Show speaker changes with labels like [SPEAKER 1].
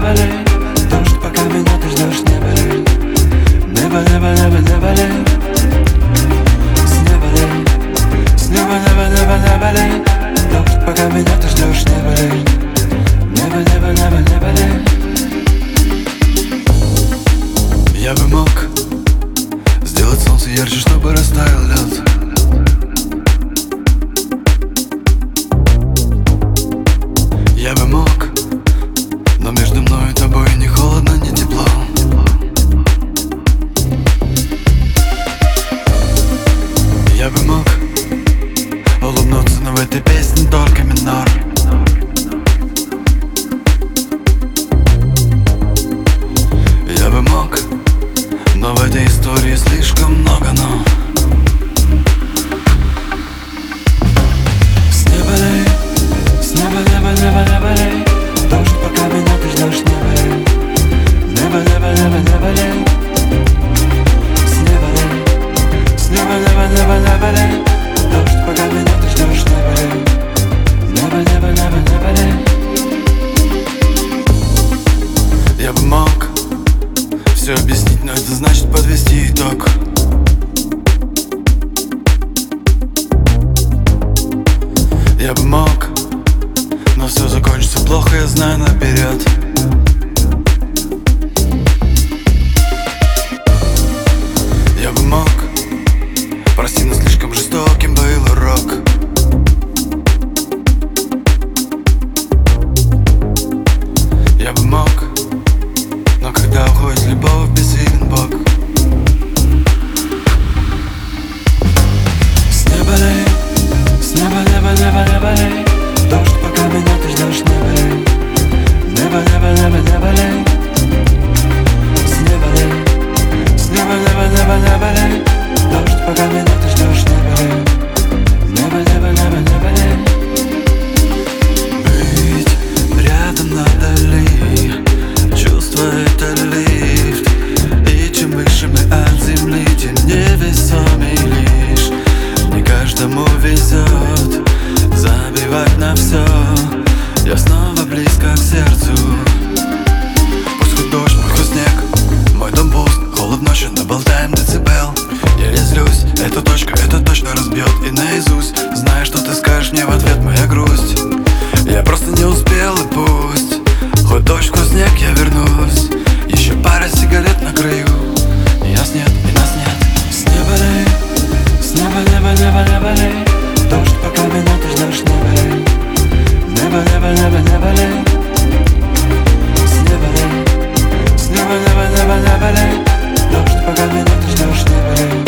[SPEAKER 1] болей. Дождь, пока меня ты ждешь, не болей. Небо, небо, небо, не болей. С неба лей, с неба, небо, небо, не болей. Дождь, пока меня ты ждешь, не болей. Небо, небо, небо, не болей. Я бы мог сделать солнце ярче, чтобы растаял лед. Я бы мог, но между мной и тобой ни холодно, ни тепло. Я бы мог улыбнуться, но в этой песне только минор. Я бы мог, но в этой истории слишком много «но». С неба лей, с неба, небо, небо, небо лей. Дождь, пока меня ты ждешь, не болей. Небо, небо, небо, небо лей. С неба лей, с неба, небо, небо, небо лей. Дождь, пока меня ты ждешь, не болей. Небо, небо, небо, небо лей. Я бы мог все объяснить, но это значит подвести итог. Я бы мог, но все закончится плохо, я знаю наперед. Я бы мог, прости, но слишком жестоким был урок. Я бы мог, но когда уходит любовь, бессилен Бог. С неба лей, с неба, небо, небо, небо лей. Дождь, пока меня ты ждешь, не болей. Небо, небо, небо, небо лей. С неба лей, с неба, небо, небо, небо лей. Дождь, пока меня ты ждешь, не болей. Небо, небо, небо, небо лей. Быть рядом надали, чувство это лифт. И чем выше мы от земли, тем невесомей лишь. Не каждому везет забивать на все. Я снова близко к сердцу. Пусть хоть дождь, пусть хоть снег, мой дом пуст, холод ночью, наболтаем децибел. Я не злюсь, эта точка, это точно разбьет. И наизусть знаю, что ты скажешь мне в ответ, моя грусть. Я просто не успел, и пусть хоть дождь, хоть снег, я вернусь. Еще пара сигарет на краю, и нас нет, и нас нет. С неба лей, с неба, небо, небо, небо лей. Дождь, пока меня ты ждешь, не болей. Небо, небо, небо, небо лей. С неба лей, с неба, небо, небо, небо лей. Дождь, пока меня ты ждешь, не болей.